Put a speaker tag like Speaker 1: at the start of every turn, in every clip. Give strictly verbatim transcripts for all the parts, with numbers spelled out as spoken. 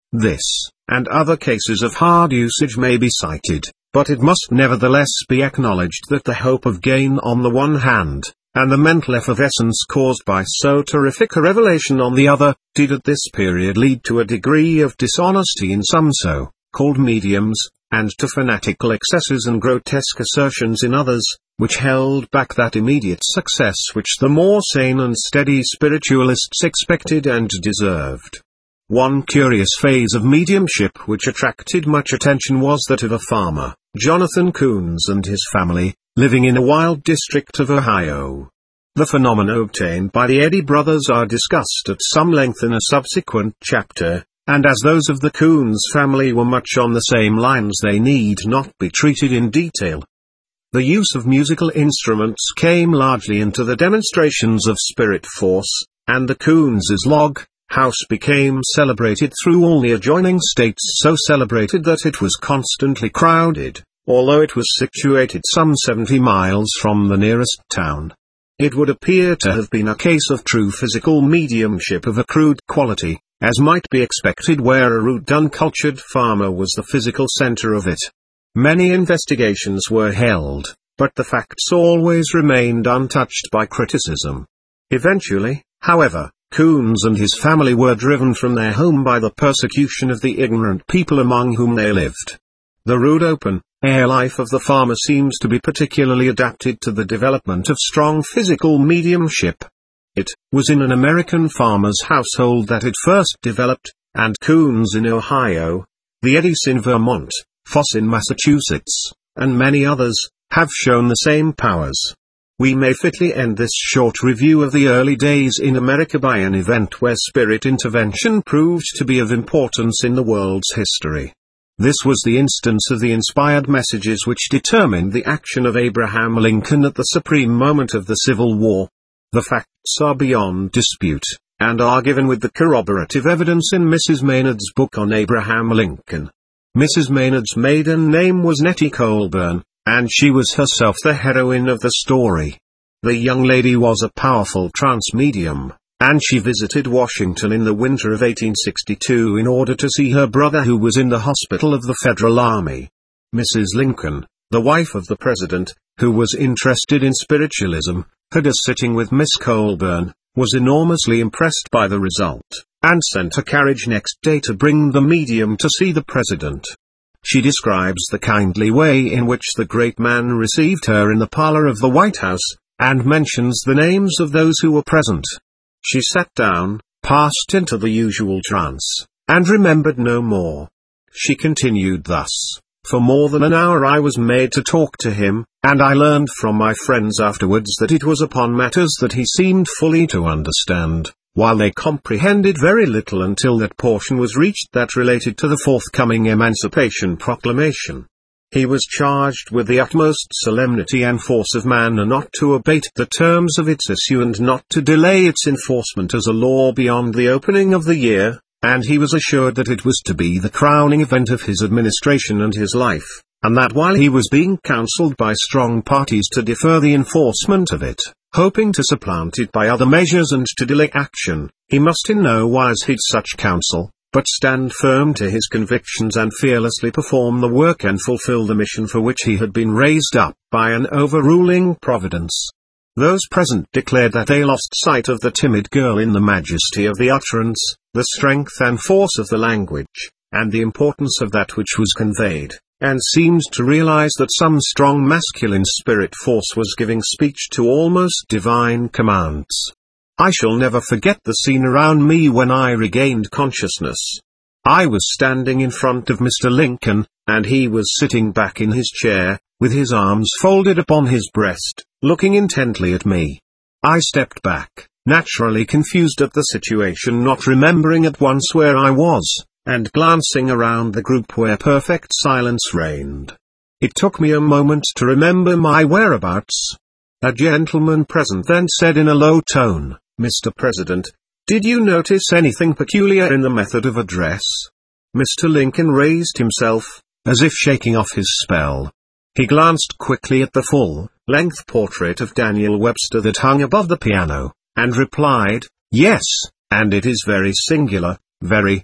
Speaker 1: This, and other cases of hard usage may be cited, but it must nevertheless be acknowledged that the hope of gain on the one hand, and the mental effervescence caused by so terrific a revelation on the other, did at this period lead to a degree of dishonesty in some so-called mediums, and to fanatical excesses and grotesque assertions in others, which held back that immediate success which the more sane and steady spiritualists expected and deserved. One curious phase of mediumship which attracted much attention was that of a farmer, Jonathan Coons, and his family, living in a wild district of Ohio. The phenomena obtained by the Eddy brothers are discussed at some length in a subsequent chapter, and as those of the Coons family were much on the same lines, they need not be treated in detail. The use of musical instruments came largely into the demonstrations of spirit force, and the Coons' log house became celebrated through all the adjoining states, so celebrated that it was constantly crowded, although it was situated some seventy miles from the nearest town. It would appear to have been a case of true physical mediumship of a crude quality, as might be expected where a rude uncultured farmer was the physical center of it. Many investigations were held, but the facts always remained untouched by criticism. Eventually, however, Coons and his family were driven from their home by the persecution of the ignorant people among whom they lived. The rude open-air life of the farmer seems to be particularly adapted to the development of strong physical mediumship. It was in an American farmer's household that it first developed, and Coons in Ohio, the Eddys in Vermont, Foss in Massachusetts, and many others, have shown the same powers. We may fitly end this short review of the early days in America by an event where spirit intervention proved to be of importance in the world's history. This was the instance of the inspired messages which determined the action of Abraham Lincoln at the supreme moment of the Civil War. The facts are beyond dispute, and are given with the corroborative evidence in Missus Maynard's book on Abraham Lincoln. Missus Maynard's maiden name was Nettie Colburn, and she was herself the heroine of the story. The young lady was a powerful trance medium, and she visited Washington in the winter of eighteen sixty-two in order to see her brother, who was in the hospital of the Federal Army. Missus Lincoln, the wife of the president, who was interested in spiritualism, had a sitting with Miss Colburn, was enormously impressed by the result, and sent a carriage next day to bring the medium to see the president. She describes the kindly way in which the great man received her in the parlor of the White House, and mentions the names of those who were present. She sat down, passed into the usual trance, and remembered no more. She continued thus: "For more than an hour I was made to talk to him, and I learned from my friends afterwards that it was upon matters that he seemed fully to understand, while they comprehended very little until that portion was reached that related to the forthcoming Emancipation Proclamation. He was charged with the utmost solemnity and force of manner not to abate the terms of its issue and not to delay its enforcement as a law beyond the opening of the year, and he was assured that it was to be the crowning event of his administration and his life, and that while he was being counseled by strong parties to defer the enforcement of it, hoping to supplant it by other measures and to delay action, he must in no wise heed such counsel, but stand firm to his convictions and fearlessly perform the work and fulfill the mission for which he had been raised up by an overruling providence." Those present declared that they lost sight of the timid girl in the majesty of the utterance, the strength and force of the language, and the importance of that which was conveyed, and seemed to realize that some strong masculine spirit force was giving speech to almost divine commands. I shall never forget the scene around me when I regained consciousness. I was standing in front of Mister Lincoln, and he was sitting back in his chair, with his arms folded upon his breast, looking intently at me. I stepped back, naturally confused at the situation, not remembering at once where I was, and glancing around the group where perfect silence reigned. It took me a moment to remember my whereabouts. A gentleman present then said in a low tone, "Mister President, did you notice anything peculiar in the method of address?" Mister Lincoln raised himself, as if shaking off his spell. He glanced quickly at the full-length portrait of Daniel Webster that hung above the piano, and replied, "Yes, and it is very singular, very."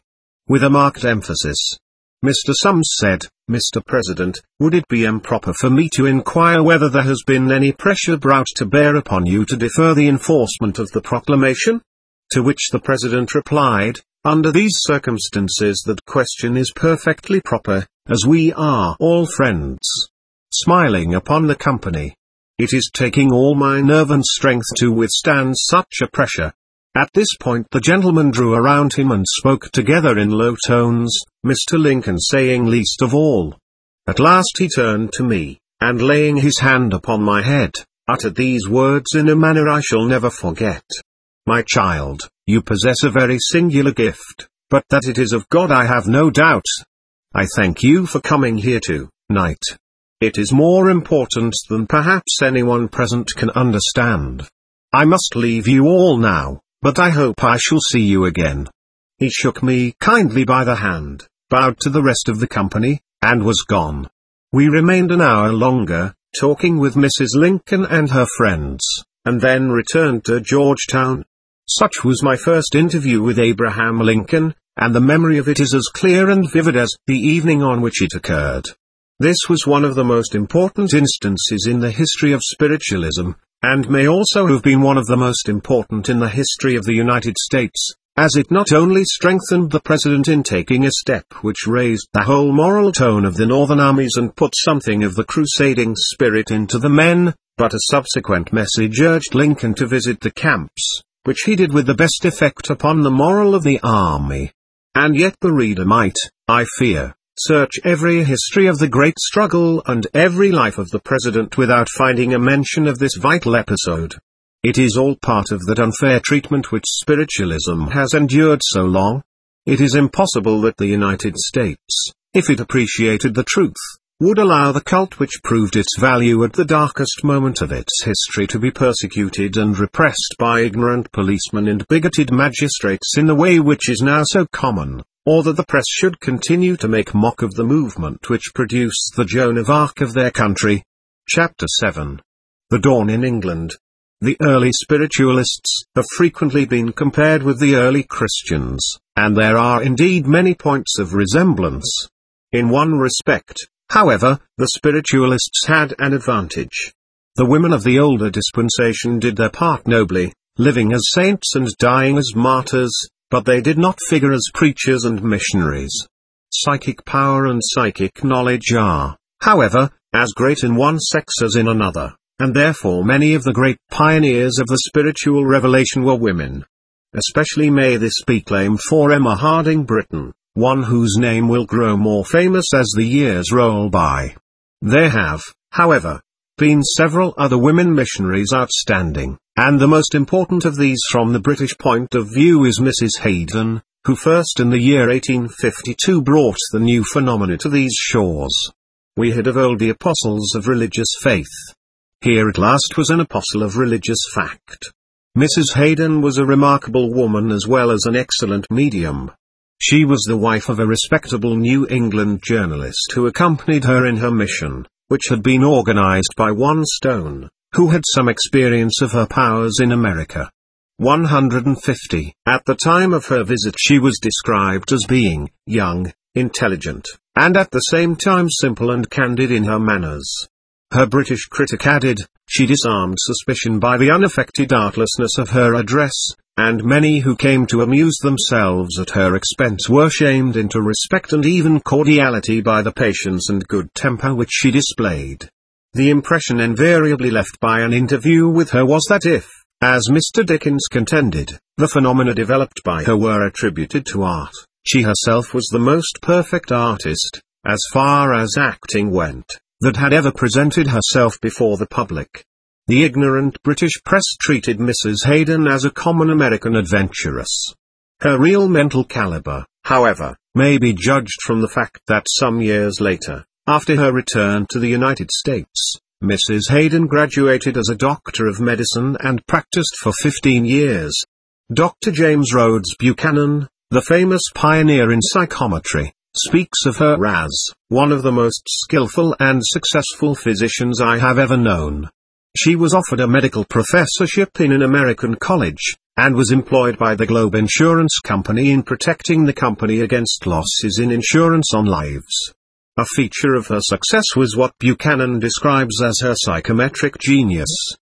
Speaker 1: with a marked emphasis. Mister Sums said, "Mister President, would it be improper for me to inquire whether there has been any pressure brought to bear upon you to defer the enforcement of the proclamation?" To which the President replied, "Under these circumstances that question is perfectly proper, as we are all friends." Smiling upon the company. "It is taking all my nerve and strength to withstand such a pressure." At this point the gentlemen drew around him and spoke together in low tones, Mister Lincoln saying least of all. At last he turned to me, and laying his hand upon my head, uttered these words in a manner I shall never forget. "My child, you possess a very singular gift, but that it is of God I have no doubt. I thank you for coming here to-night. It is more important than perhaps anyone present can understand. I must leave you all now, but I hope I shall see you again." He shook me kindly by the hand, bowed to the rest of the company, and was gone. We remained an hour longer, talking with Missus Lincoln and her friends, and then returned to Georgetown. Such was my first interview with Abraham Lincoln, and the memory of it is as clear and vivid as the evening on which it occurred. This was one of the most important instances in the history of spiritualism, and may also have been one of the most important in the history of the United States, as it not only strengthened the President in taking a step which raised the whole moral tone of the Northern armies and put something of the crusading spirit into the men, but a subsequent message urged Lincoln to visit the camps, which he did with the best effect upon the moral of the army. And yet the reader might, I fear, search every history of the great struggle and every life of the President without finding a mention of this vital episode. It is all part of that unfair treatment which spiritualism has endured so long. It is impossible that the United States, if it appreciated the truth, would allow the cult which proved its value at the darkest moment of its history to be persecuted and repressed by ignorant policemen and bigoted magistrates in the way which is now so common, or that the press should continue to make mock of the movement which produced the Joan of Arc of their country. Chapter seven. The Dawn in England. The early spiritualists have frequently been compared with the early Christians, and there are indeed many points of resemblance. In one respect, however, the spiritualists had an advantage. The women of the older dispensation did their part nobly, living as saints and dying as martyrs, but they did not figure as preachers and missionaries. Psychic power and psychic knowledge are, however, as great in one sex as in another, and therefore many of the great pioneers of the spiritual revelation were women. Especially may this be claimed for Emma Harding Britten, one whose name will grow more famous as the years roll by. There have, however, been several other women missionaries outstanding, and the most important of these from the British point of view is Missus Hayden, who first in the year eighteen fifty-two brought the new phenomena to these shores. We had of old the apostles of religious faith. Here at last was an apostle of religious fact. Missus Hayden was a remarkable woman as well as an excellent medium. She was the wife of a respectable New England journalist who accompanied her in her mission, which had been organized by one Stone, who had some experience of her powers in America. one hundred fifty. At the time of her visit she was described as being young, intelligent, and at the same time simple and candid in her manners. Her British critic added, she disarmed suspicion by the unaffected artlessness of her address, and many who came to amuse themselves at her expense were shamed into respect and even cordiality by the patience and good temper which she displayed. The impression invariably left by an interview with her was that if, as Mister Dickens contended, the phenomena developed by her were attributed to art, she herself was the most perfect artist, as far as acting went, that had ever presented herself before the public. The ignorant British press treated Missus Hayden as a common American adventuress. Her real mental caliber, however, may be judged from the fact that some years later, after her return to the United States, Missus Hayden graduated as a doctor of medicine and practiced for fifteen years. Doctor James Rhodes Buchanan, the famous pioneer in psychometry, speaks of her as one of the most skillful and successful physicians I have ever known. She was offered a medical professorship in an American college, and was employed by the Globe Insurance Company in protecting the company against losses in insurance on lives. A feature of her success was what Buchanan describes as her psychometric genius.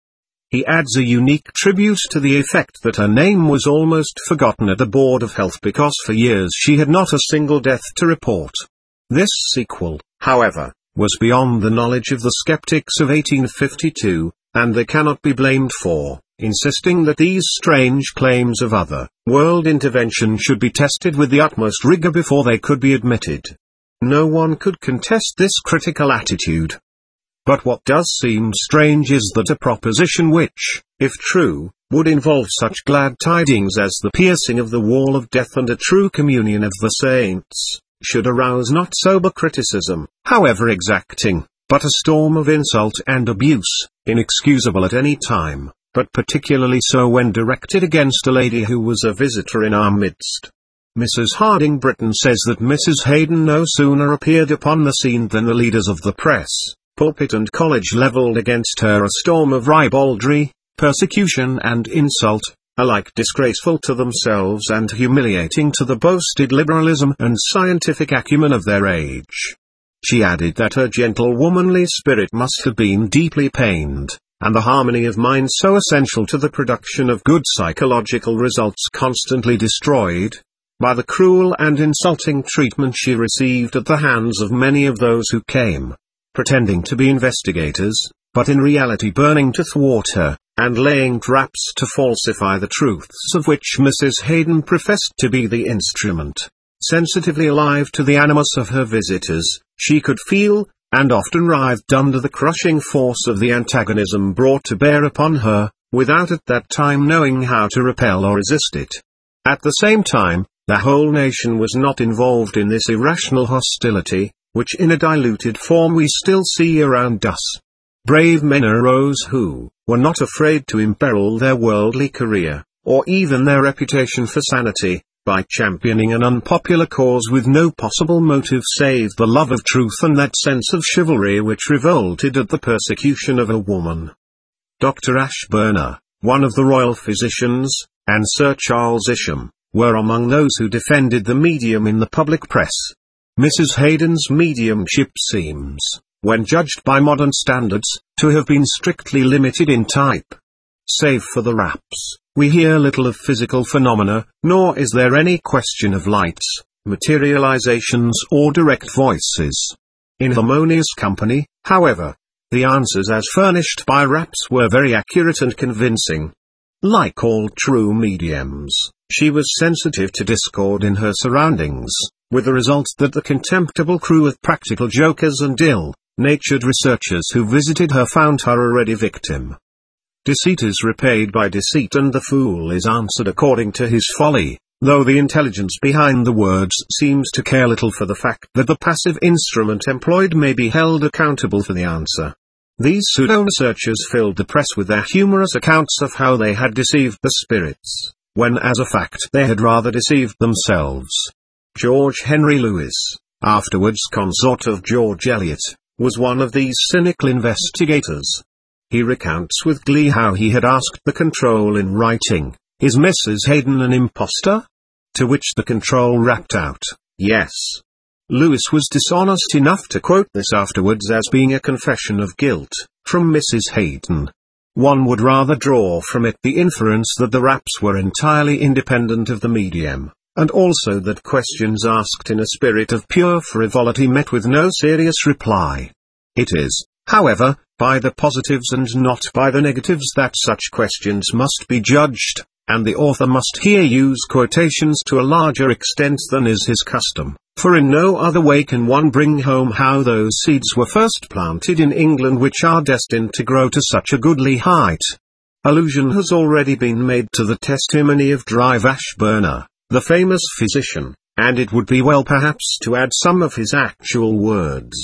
Speaker 1: He adds a unique tribute to the effect that her name was almost forgotten at the Board of Health because for years she had not a single death to report. This sequel, however, was beyond the knowledge of the skeptics of eighteen fifty-two, and they cannot be blamed for insisting that these strange claims of other-world intervention should be tested with the utmost rigor before they could be admitted. No one could contest this critical attitude. But what does seem strange is that a proposition which, if true, would involve such glad tidings as the piercing of the wall of death and a true communion of the saints, should arouse not sober criticism, however exacting, but a storm of insult and abuse, inexcusable at any time, but particularly so when directed against a lady who was a visitor in our midst. Missus Harding Britton says that Missus Haydon no sooner appeared upon the scene than the leaders of the press, pulpit and college levelled against her a storm of ribaldry, persecution and insult, alike disgraceful to themselves and humiliating to the boasted liberalism and scientific acumen of their age. She added that her gentle womanly spirit must have been deeply pained, and the harmony of mind so essential to the production of good psychological results constantly destroyed, by the cruel and insulting treatment she received at the hands of many of those who came, pretending to be investigators, but in reality burning to thwart her, and laying traps to falsify the truths of which Missus Haydon professed to be the instrument. Sensitively alive to the animus of her visitors, she could feel, and often writhed under the crushing force of the antagonism brought to bear upon her, without at that time knowing how to repel or resist it. At the same time, the whole nation was not involved in this irrational hostility, which in a diluted form we still see around us. Brave men arose who were not afraid to imperil their worldly career, or even their reputation for sanity, by championing an unpopular cause with no possible motive save the love of truth and that sense of chivalry which revolted at the persecution of a woman. Doctor Ashburner, one of the royal physicians, and Sir Charles Isham, were among those who defended the medium in the public press. Missus Haydon's mediumship seems, when judged by modern standards, to have been strictly limited in type. Save for the raps, we hear little of physical phenomena, nor is there any question of lights, materializations or direct voices. In harmonious company, however, the answers as furnished by raps were very accurate and convincing. Like all true mediums, she was sensitive to discord in her surroundings, with the result that the contemptible crew of practical jokers and ill-natured researchers who visited her found her a ready victim. Deceit is repaid by deceit and the fool is answered according to his folly, though the intelligence behind the words seems to care little for the fact that the passive instrument employed may be held accountable for the answer. These pseudo-researchers filled the press with their humorous accounts of how they had deceived the spirits, when as a fact they had rather deceived themselves. George Henry Lewis, afterwards consort of George Eliot, was one of these cynical investigators. He recounts with glee how he had asked the control in writing, "Is Missus Haydon an impostor?" To which the control rapped out, "Yes." Lewis was dishonest enough to quote this afterwards as being a confession of guilt from Missus Haydon. One would rather draw from it the inference that the raps were entirely independent of the medium, and also that questions asked in a spirit of pure frivolity met with no serious reply. It is, however, by the positives and not by the negatives that such questions must be judged, and the author must here use quotations to a larger extent than is his custom, for in no other way can one bring home how those seeds were first planted in England which are destined to grow to such a goodly height. Allusion has already been made to the testimony of Drive Ashburner, the famous physician, and it would be well perhaps to add some of his actual words.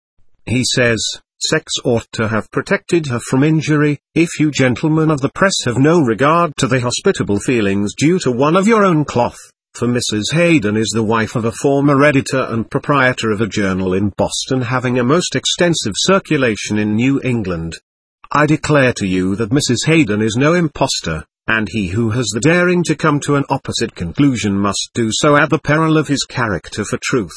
Speaker 1: He says, "Sex ought to have protected her from injury. If you gentlemen of the press have no regard to the hospitable feelings due to one of your own cloth, for Missus Haydon is the wife of a former editor and proprietor of a journal in Boston having a most extensive circulation in New England. I declare to you that Missus Haydon is no impostor, and he who has the daring to come to an opposite conclusion must do so at the peril of his character for truth.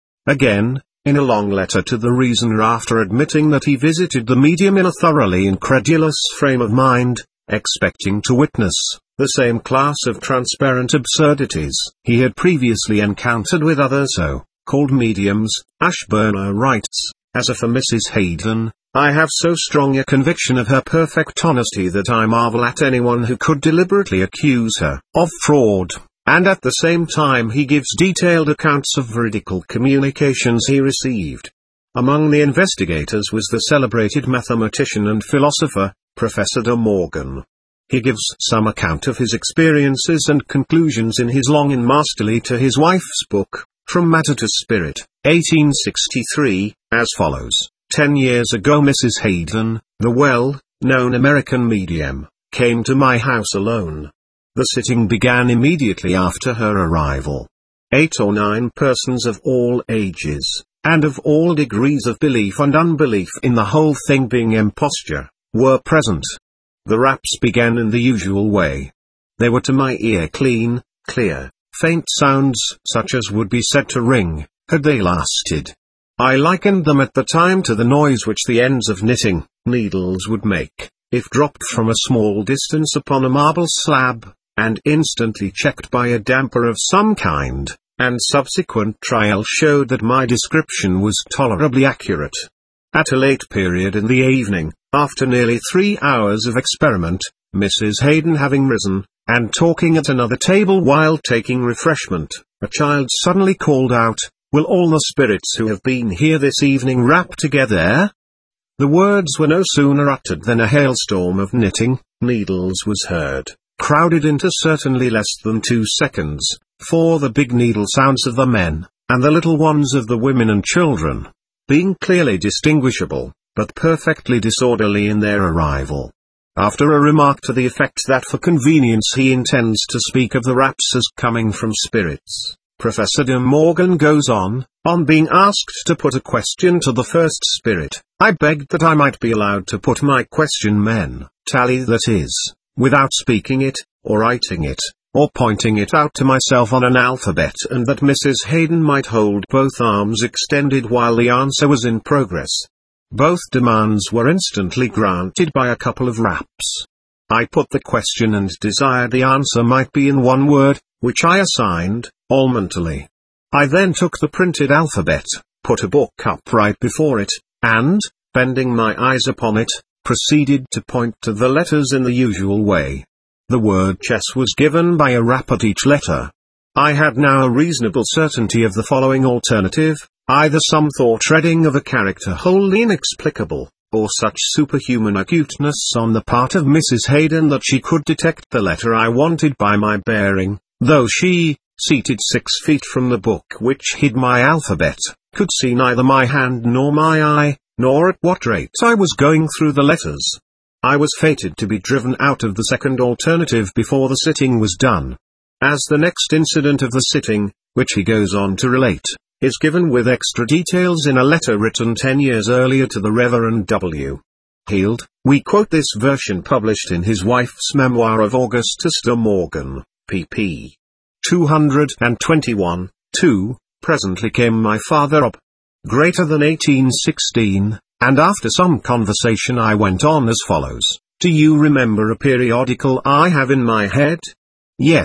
Speaker 1: Again, in a long letter to the Reasoner after admitting that he visited the medium in a thoroughly incredulous frame of mind, expecting to witness the same class of transparent absurdities he had previously encountered with other so-called mediums, Ashburner writes, as for Missus Hayden, I have so strong a conviction of her perfect honesty that I marvel at anyone who could deliberately accuse her of fraud. And at the same time he gives detailed accounts of veridical communications he received. Among the investigators was the celebrated mathematician and philosopher, Professor De Morgan. He gives some account of his experiences and conclusions in his long and masterly to his wife's book, From Matter to Spirit, eighteen sixty-three, as follows. Ten years ago Missus Hayden, the well-known American medium, came to my house alone. The sitting began immediately after her arrival. Eight or nine persons of all ages, and of all degrees of belief and unbelief in the whole thing being imposture, were present. The raps began in the usual way. They were to my ear clean, clear, faint sounds such as would be said to ring, had they lasted. I likened them at the time to the noise which the ends of knitting needles would make, if dropped from a small distance upon a marble slab, and instantly checked by a damper of some kind, and subsequent trial showed that my description was tolerably accurate. At a late period in the evening, after nearly three hours of experiment, Missus Hayden having risen, and talking at another table while taking refreshment, a child suddenly called out, "Will all the spirits who have been here this evening rap together?" The words were no sooner uttered than a hailstorm of knitting needles was heard, crowded into certainly less than two seconds, for the big needle sounds of the men, and the little ones of the women and children, being clearly distinguishable, but perfectly disorderly in their arrival. After a remark to the effect that for convenience he intends to speak of the raps as coming from spirits, Professor De Morgan goes on, on being asked to put a question to the first spirit, I begged that I might be allowed to put my question men, tally that is, without speaking it, or writing it, or pointing it out to myself on an alphabet, and that Missus Hayden might hold both arms extended while the answer was in progress. Both demands were instantly granted by a couple of raps. I put the question and desired the answer might be in one word, which I assigned, all mentally. I then took the printed alphabet, put a book upright before it, and, bending my eyes upon it, proceeded to point to the letters in the usual way. The word chess was given by a rap at each letter. I had now a reasonable certainty of the following alternative, either some thought treading of a character wholly inexplicable, or such superhuman acuteness on the part of Missus Hayden that she could detect the letter I wanted by my bearing, though she, seated six feet from the book which hid my alphabet, could see neither my hand nor my eye, nor at what rate I was going through the letters. I was fated to be driven out of the second alternative before the sitting was done. As the next incident of the sitting, which he goes on to relate, is given with extra details in a letter written ten years earlier to the Reverend W. Heald, we quote this version published in his wife's memoir of Augustus De Morgan, pp. two twenty-one, two, presently came my father up, greater than eighteen sixteen, and after some conversation I went on as follows, do you remember a periodical I have in my head? Yes.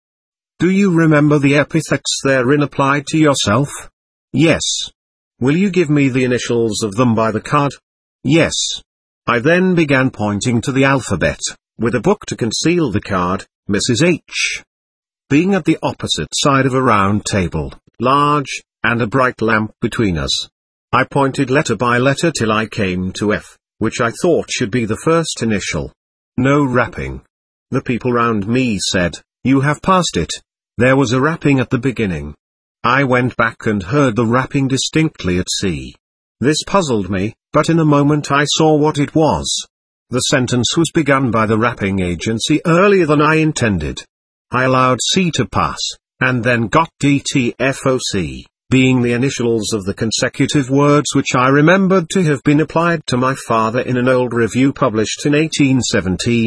Speaker 1: Do you remember the epithets therein applied to yourself? Yes. Will you give me the initials of them by the card? Yes. I then began pointing to the alphabet, with a book to conceal the card, Missus H. being at the opposite side of a round table, large, and a bright lamp between us. I pointed letter by letter till I came to F, which I thought should be the first initial. No rapping. The people round me said, you have passed it. There was a rapping at the beginning. I went back and heard the rapping distinctly at C. This puzzled me, but in a moment I saw what it was. The sentence was begun by the rapping agency earlier than I intended. I allowed C to pass, and then got D T F O C, being the initials of the consecutive words which I remembered to have been applied to my father in an old review published in eighteen seventeen,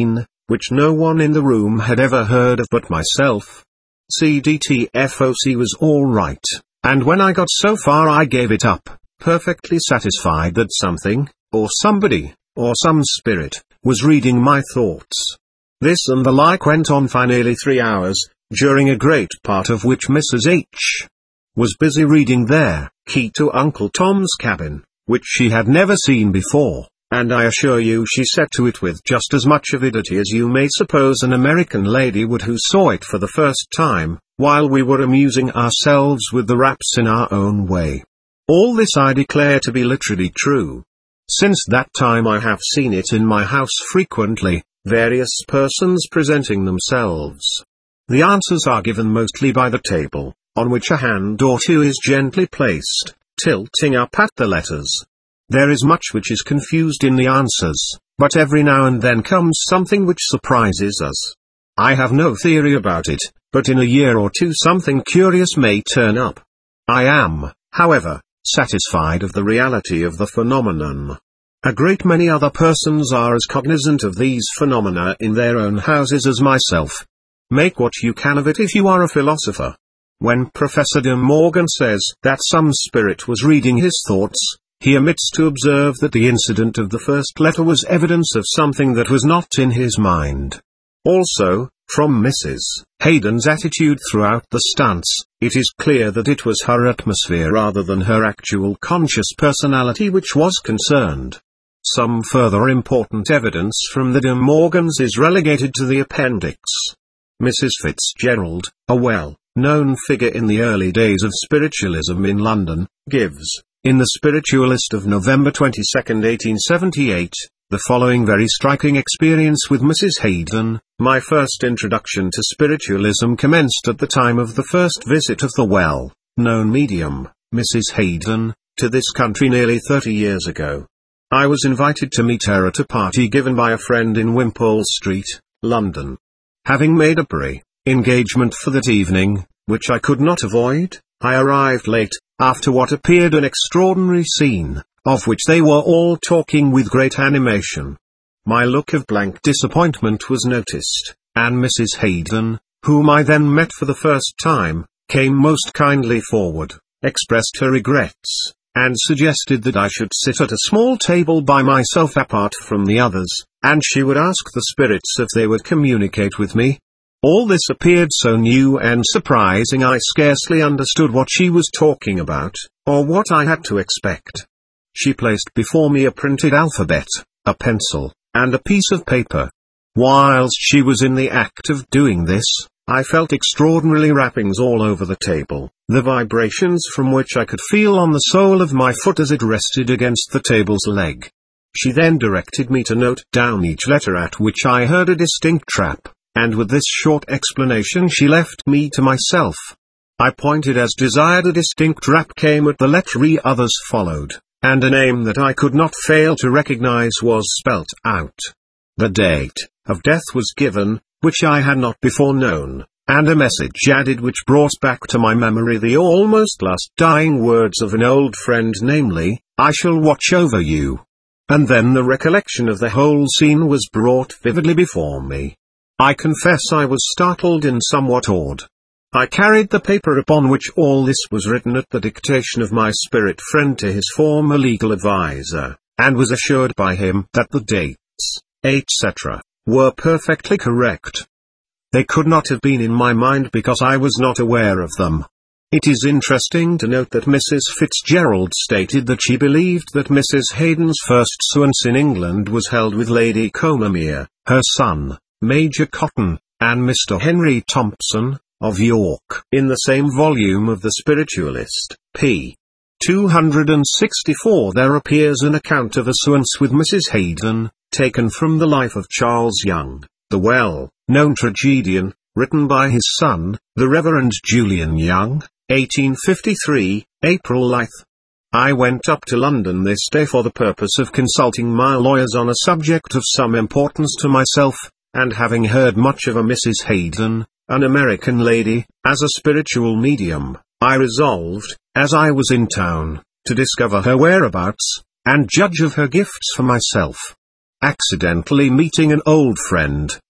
Speaker 1: which no one in the room had ever heard of but myself. C D T F O C was all right, and when I got so far I gave it up, perfectly satisfied that something, or somebody, or some spirit, was reading my thoughts. This and the like went on for nearly three hours, during a great part of which Missus H was busy reading their Key to Uncle Tom's Cabin, which she had never seen before, and I assure you she set to it with just as much avidity as you may suppose an American lady would who saw it for the first time, while we were amusing ourselves with the raps in our own way. All this I declare to be literally true. Since that time I have seen it in my house frequently, various persons presenting themselves. The answers are given mostly by the table, on which a hand or two is gently placed, tilting up at the letters. There is much which is confused in the answers, but every now and then comes something which surprises us. I have no theory about it, but in a year or two something curious may turn up. I am, however, satisfied of the reality of the phenomenon. A great many other persons are as cognizant of these phenomena in their own houses as myself. Make what you can of it if you are a philosopher. When Professor De Morgan says that some spirit was reading his thoughts, he omits to observe that the incident of the first letter was evidence of something that was not in his mind. Also, from Missus Hayden's attitude throughout the stunts, it is clear that it was her atmosphere rather than her actual conscious personality which was concerned. Some further important evidence from the De Morgans is relegated to the appendix. Missus Fitzgerald, a well-known figure in the early days of spiritualism in London, gives, in The Spiritualist of November twenty-second, eighteen seventy-eight, the following very striking experience with Missus Hayden. My first introduction to spiritualism commenced at the time of the first visit of the well-known medium, Missus Hayden, to this country nearly thirty years ago. I was invited to meet her at a party given by a friend in Wimpole Street, London. Having made a pre-engagement for that evening, which I could not avoid, I arrived late, after what appeared an extraordinary scene, of which they were all talking with great animation. My look of blank disappointment was noticed, and Missus Hayden, whom I then met for the first time, came most kindly forward, expressed her regrets, and suggested that I should sit at a small table by myself apart from the others, and she would ask the spirits if they would communicate with me. All this appeared so new and surprising I scarcely understood what she was talking about, or what I had to expect. She placed before me a printed alphabet, a pencil, and a piece of paper. Whilst she was in the act of doing this, I felt extraordinary rappings all over the table, the vibrations from which I could feel on the sole of my foot as it rested against the table's leg. She then directed me to note down each letter, at which I heard a distinct rap, and with this short explanation she left me to myself. I pointed as desired. A distinct rap came at the letter E, others followed, and a name that I could not fail to recognize was spelt out. The date of death was given, which I had not before known, and a message added which brought back to my memory the almost last dying words of an old friend, namely, "I shall watch over you." And then the recollection of the whole scene was brought vividly before me. I confess I was startled and somewhat awed. I carried the paper upon which all this was written at the dictation of my spirit friend to his former legal adviser, and was assured by him that the dates, et cetera, were perfectly correct. They could not have been in my mind because I was not aware of them. It is interesting to note that Missus Fitzgerald stated that she believed that Missus Hayden's first séance in England was held with Lady Combermere, her son, Major Cotton, and Mister Henry Thompson, of York. In the same volume of The Spiritualist, p. two hundred sixty-four, there appears an account of a séance with Missus Hayden, taken from the life of Charles Young, the well-known tragedian, written by his son, the Reverend Julian Young, eighteen fifty-three, April ninth. I went up to London this day for the purpose of consulting my lawyers on a subject of some importance to myself, and having heard much of a Missus Hayden, an American lady, as a spiritual medium, I resolved, as I was in town, to discover her whereabouts, and judge of her gifts for myself. Accidentally meeting an old friend,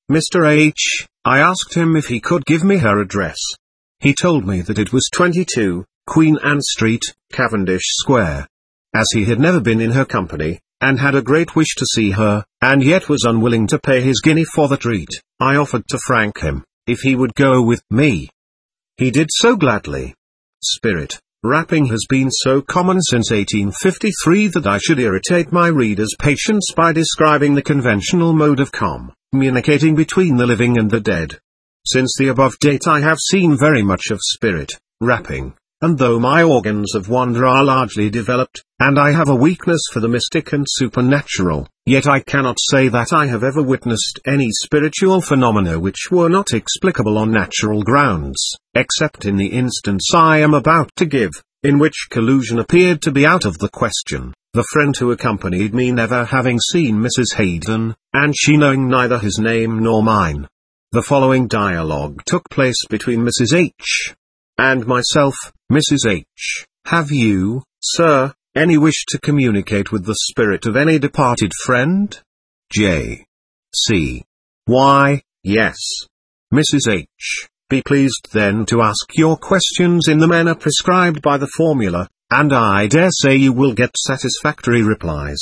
Speaker 1: Mister H, I asked him if he could give me her address. He told me that it was twenty-two, Queen Anne Street, Cavendish Square. As he had never been in her company, and had a great wish to see her, and yet was unwilling to pay his guinea for the treat, I offered to frank him, if he would go with me. He did so gladly. Spirit rapping has been so common since eighteen fifty-three that I should irritate my readers' patience by describing the conventional mode of communicating between the living and the dead. Since the above date I have seen very much of spirit rapping, and though my organs of wonder are largely developed, and I have a weakness for the mystic and supernatural, yet I cannot say that I have ever witnessed any spiritual phenomena which were not explicable on natural grounds, except in the instance I am about to give, in which collusion appeared to be out of the question, the friend who accompanied me never having seen Missus Hayden, and she knowing neither his name nor mine. The following dialogue took place between Missus H. and myself. Missus H, have you, sir, any wish to communicate with the spirit of any departed friend? J. C. Why, yes. Missus H, be pleased then to ask your questions in the manner prescribed by the formula, and I dare say you will get satisfactory replies.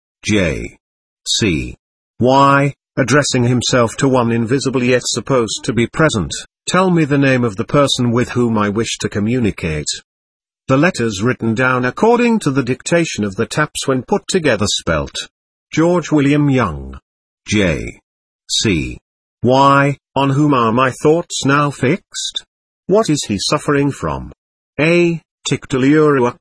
Speaker 1: J. C. Why, addressing himself to one invisible yet supposed to be present, tell me the name of the person with whom I wish to communicate. The letters written down according to the dictation of the taps when put together spelt George William Young. J. C. Why, on whom are my thoughts now fixed? What is he suffering from? A. Tic douloureux.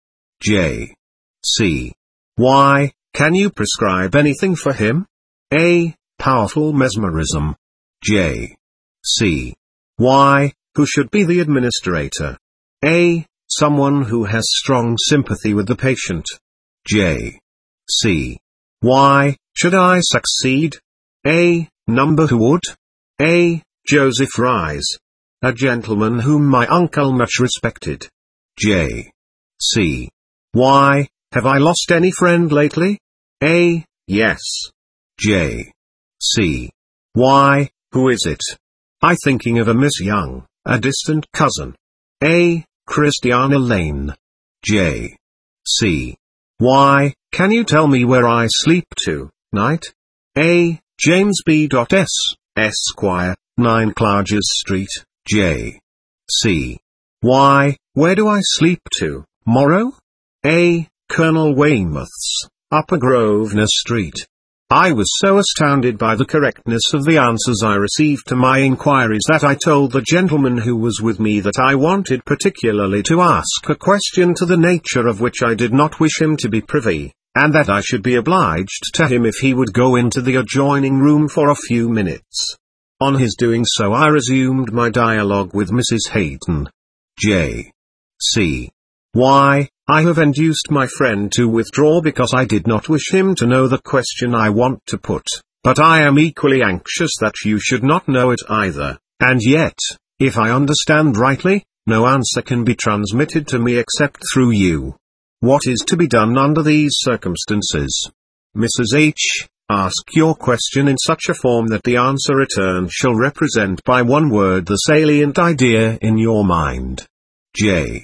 Speaker 1: J. C. Why, can you prescribe anything for him? A. Powerful mesmerism. J. C. Why, who should be the administrator? A. Someone who has strong sympathy with the patient. J. C. Why, should I succeed? A. Number who would? A. Joseph Rise. A gentleman whom my uncle much respected. J. C. Why, have I lost any friend lately? A. Yes. J. C. Why, who is it? I thinking of a Miss Young, a distant cousin. A. Christiana Lane. J. C. Why, can you tell me where I sleep to, night? A. James B. S. Esquire, nine Clarges Street, J. C. Why, where do I sleep to, morrow? A. Colonel Weymouth's, Upper Grosvenor Street. I was so astounded by the correctness of the answers I received to my inquiries that I told the gentleman who was with me that I wanted particularly to ask a question to the nature of which I did not wish him to be privy, and that I should be obliged to him if he would go into the adjoining room for a few minutes. On his doing so I resumed my dialogue with Missus Hayden. J. C. Why, I have induced my friend to withdraw because I did not wish him to know the question I want to put, but I am equally anxious that you should not know it either, and yet, if I understand rightly, no answer can be transmitted to me except through you. What is to be done under these circumstances? Missus H, ask your question in such a form that the answer returned shall represent by one word the salient idea in your mind. J.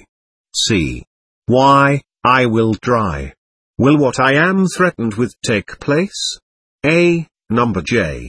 Speaker 1: C. Why, I will try. Will what I am threatened with take place? A. Number J.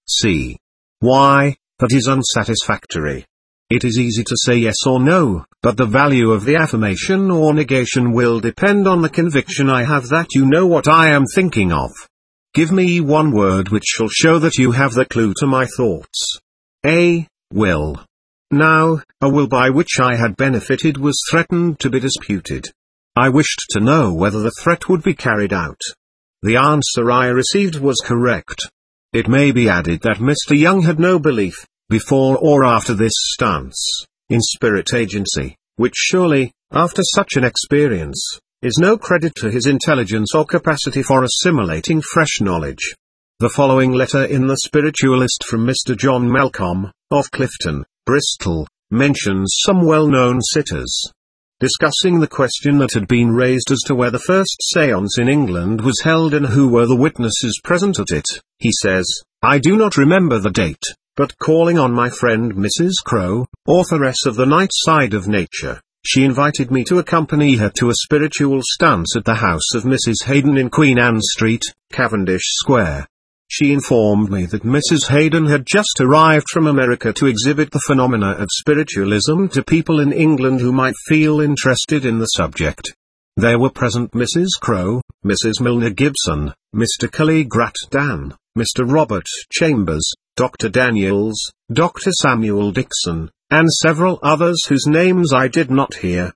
Speaker 1: C. Why, that is unsatisfactory. It is easy to say yes or no, but the value of the affirmation or negation will depend on the conviction I have that you know what I am thinking of. Give me one word which shall show that you have the clue to my thoughts. A. Will. Now, a will by which I had benefited was threatened to be disputed. I wished to know whether the threat would be carried out. The answer I received was correct. It may be added that Mister Young had no belief, before or after this stance, in spirit agency, which surely, after such an experience, is no credit to his intelligence or capacity for assimilating fresh knowledge. The following letter in the Spiritualist from Mister John Malcolm, of Clifton, Bristol, mentions some well-known sitters. Discussing the question that had been raised as to where the first séance in England was held and who were the witnesses present at it, he says, I do not remember the date, but calling on my friend Missus Crow, authoress of The Night Side of Nature, she invited me to accompany her to a spiritual stance at the house of Missus Hayden in Queen Anne Street, Cavendish Square. She informed me that Missus Hayden had just arrived from America to exhibit the phenomena of spiritualism to people in England who might feel interested in the subject. There were present Missus Crow, Missus Milner Gibson, Mister Cully Grattan, Mister Robert Chambers, Doctor Daniels, Doctor Samuel Dixon, and several others whose names I did not hear.